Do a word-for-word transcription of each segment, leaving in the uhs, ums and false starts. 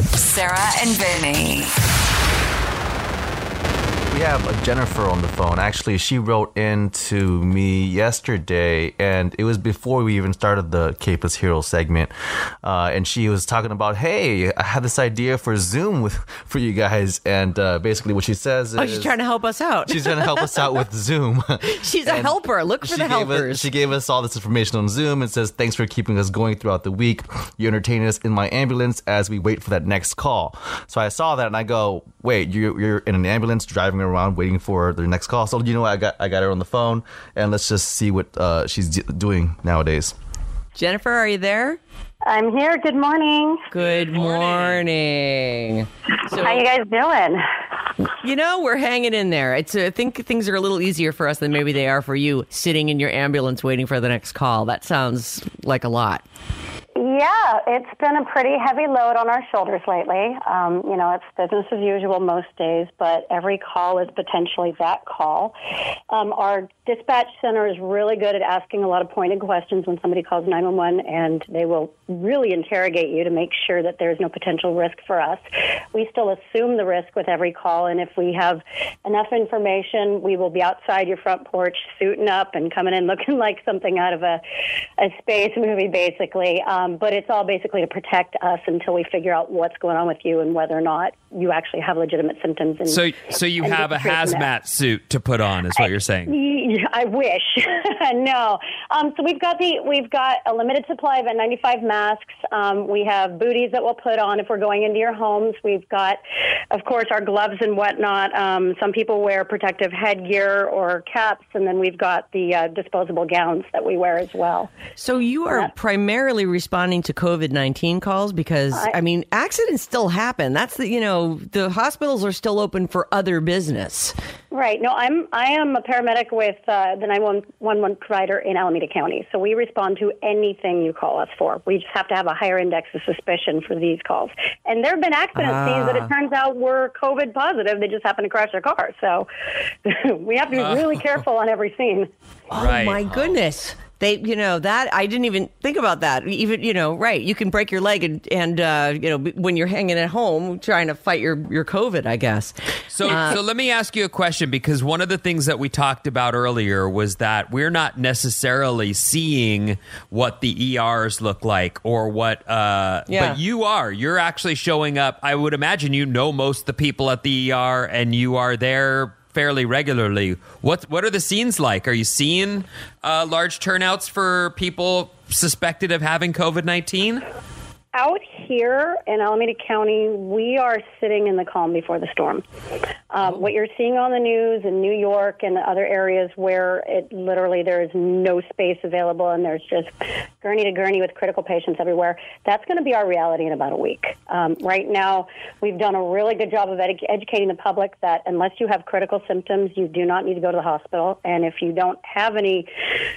Sarah and Vinny. We have Jennifer on the phone. Actually, she wrote in to me yesterday, and it was before we even started the Capeless Hero segment. Uh, and she was talking about, hey, I had this idea for Zoom with for you guys. And uh, basically what she says is... Oh, she's trying to help us out. She's trying to help us out with Zoom. She's a And helper. Look for the helpers. Us, she gave us all this information on Zoom and says, thanks for keeping us going throughout the week. You entertain us in my ambulance as we wait for that next call. So I saw that and I go, wait, you're, you're in an ambulance driving around waiting for their next call. So you know what? I got I got her on the phone, and let's just see what uh, she's d- doing nowadays. Jennifer, are you there? I'm here. Good morning. Good morning. So, How you guys doing? You know, we're hanging in there. It's I think things are a little easier for us than maybe they are for you, sitting in your ambulance waiting for the next call. That sounds like a lot. Yeah, it's been a pretty heavy load on our shoulders lately. Um, you know, it's business as usual most days, but every call is potentially that call. Um, our dispatch center is really good at asking a lot of pointed questions when somebody calls nine one one, and they will really interrogate you to make sure that there's no potential risk for us. We still assume the risk with every call, and if we have enough information, we will be outside your front porch suiting up and coming in looking like something out of a, a space movie, basically. Um, but it's all basically to protect us until we figure out what's going on with you and whether or not you actually have legitimate symptoms. And, so so you have a hazmat suit to put on, is what you're saying? I wish. No. Um, so we've got the we've got a limited supply of N ninety-five masks. Um, we have booties that we'll put on if we're going into your homes. We've got, of course, our gloves and whatnot. Um, some people wear protective headgear or caps, and then we've got the uh, disposable gowns that we wear as well. So you are yeah. primarily responding to COVID nineteen calls because, I, I mean, accidents still happen. That's the, you know, the hospitals are still open for other business. Right. No, I'm I am a paramedic with uh, the nine one one provider in Alameda County. So we respond to anything you call us for. We just have to have a higher index of suspicion for these calls. And there have been accident ah. scenes that it turns out were COVID positive. They just happened to crash their car. So we have to be uh. really careful on every scene. Oh, right. my goodness. They, you know, that I didn't even think about that. Even, you know, right. You can break your leg and, and uh, you know, when you're hanging at home trying to fight your, your COVID, I guess. So, uh, so let me ask you a question, because one of the things that we talked about earlier was that we're not necessarily seeing what the E Rs look like or what, uh, yeah. but you are. You're actually showing up. I would imagine you know most of the people at the E R and you are there fairly regularly. What what are the scenes like? Are you seeing uh, large turnouts for people suspected of having COVID nineteen? Out here in Alameda County, we are sitting in the calm before the storm. Um, what you're seeing on the news in New York and other areas where it literally there is no space available and there's just gurney to gurney with critical patients everywhere, that's going to be our reality in about a week. Um, right now, we've done a really good job of edu- educating the public that unless you have critical symptoms, you do not need to go to the hospital. And if you don't have any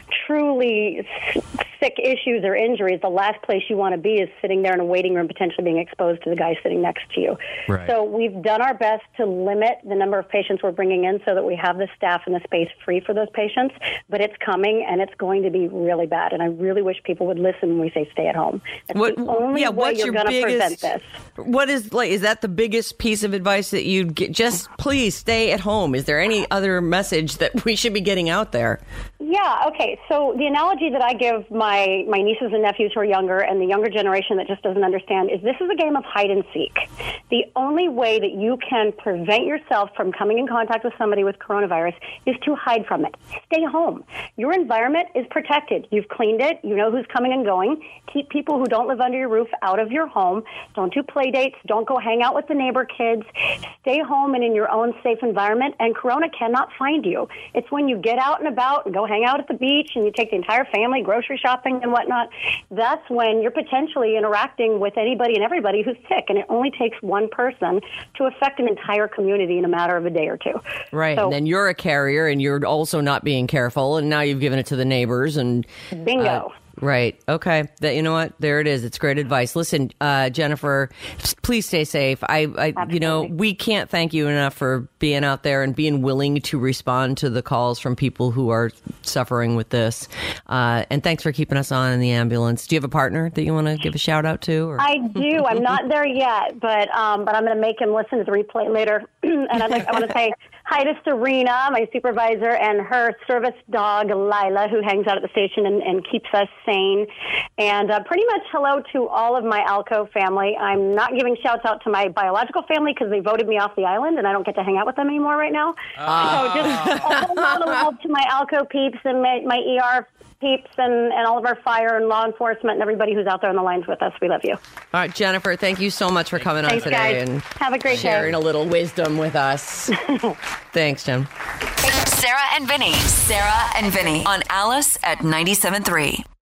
truly sick issues or injuries, the last place you want to be is sitting there in a waiting room, potentially being exposed to the guy sitting next to you. Right. So we've done our best to limit the number of patients we're bringing in so that we have the staff and the space free for those patients. But it's coming, and it's going to be really bad. And I really wish people would listen when we say stay at home. That's what, the only yeah, way what's you're your going to biggest, prevent this. What is like? Is that the biggest piece of advice that you'd get? Just please stay at home. Is there any other message that we should be getting out there? Yeah, okay. So the analogy that I give my, my nieces and nephews who are younger and the younger generation that just doesn't understand is this is a game of hide and seek. The only way that you can prevent yourself from coming in contact with somebody with coronavirus is to hide from it. Stay home. Your environment is protected. You've cleaned it. You know who's coming and going. Keep people who don't live under your roof out of your home. Don't do play dates. Don't go hang out with the neighbor kids. Stay home and in your own safe environment, and corona cannot find you. It's when you get out and about and go hang out at the beach and you take the entire family grocery shopping and whatnot, that's when you're potentially interacting with anybody and everybody who's sick, and it only takes one person to affect an entire community in a matter of a day or two. Right, so, and then you're a carrier and you're also not being careful, and now you've given it to the neighbors. And bingo. Uh, Right. Okay. That, you know what? There it is. It's great advice. Listen, uh, Jennifer, please stay safe. I, I you know, we can't thank you enough for being out there and being willing to respond to the calls from people who are suffering with this. Uh, and thanks for keeping us on in the ambulance. Do you have a partner that you want to give a shout out to? Or? I do. I'm not there yet, but um, but I'm going to make him listen to the replay later. And I'd like, I want to say hi to Serena, my supervisor, and her service dog, Lila, who hangs out at the station and, and keeps us sane. And uh, pretty much hello to all of my Alco family. I'm not giving shouts out to my biological family because they voted me off the island and I don't get to hang out with them anymore right now. Oh. So just a whole lot of love to my Alco peeps and my, my E R peeps and, and all of our fire and law enforcement and everybody who's out there on the lines with us. We love you. All right, Jennifer, thank you so much for coming Thanks, on today guys. and have a great sharing day. a little wisdom with us. Thanks, Jen. Sarah and Vinny. Sarah and Vinny on Alice at ninety-seven point three.